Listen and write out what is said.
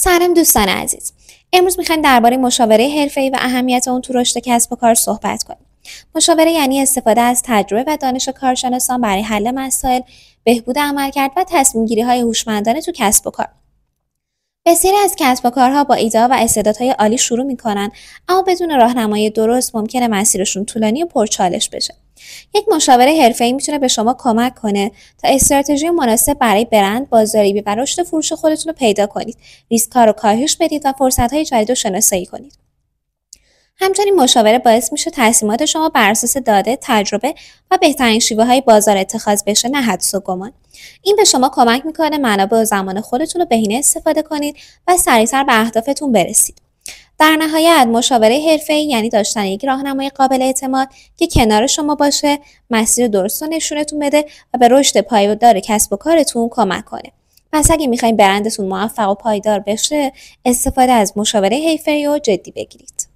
سلام دوستان عزیز. امروز میخوایم درباره مشاوره حرفه‌ای و اهمیت اون تو رشد کسب و کار صحبت کنیم. مشاوره یعنی استفاده از تجربه و دانش کارشناسان برای حل مسائل، بهبود عملکرد و تصمیم‌گیری‌های هوشمندانه تو کسب و کار. بسیاری از کسب و کارها با ایده و استعدادهای عالی شروع میکنن، اما بدون راهنمایی درست ممکنه مسیرشون طولانی و پرچالش بشه. یک مشاور حرفه‌ای میتونه به شما کمک کنه تا استراتژی مناسب برای برند، بازاریابی و رشد فروش خودتون رو پیدا کنید، ریسک‌ها رو کاهش بدید و فرصت‌های جدید رو شناسایی کنید. همچنین مشاوره باعث میشه تصمیمات شما بر اساس داده، تجربه و بهترین شیوه‌های بازار اتخاذ بشه، نه حدس و گمان. این به شما کمک میکنه منابع و زمان خودتون رو بهینه استفاده کنید و سریعتر به اهدافتون برسید. در نهایت مشاوره حرفه‌ای یعنی داشتن یک راهنمای قابل اعتماد که کنار شما باشه، مسیر درست رو نشونتون بده و به رشد پایدار کسب و کارتون کمک کنه. پس اگه میخواین برندتون موفق و پایدار بشه، استفاده از مشاوره حرفه‌ای رو جدی بگیرید.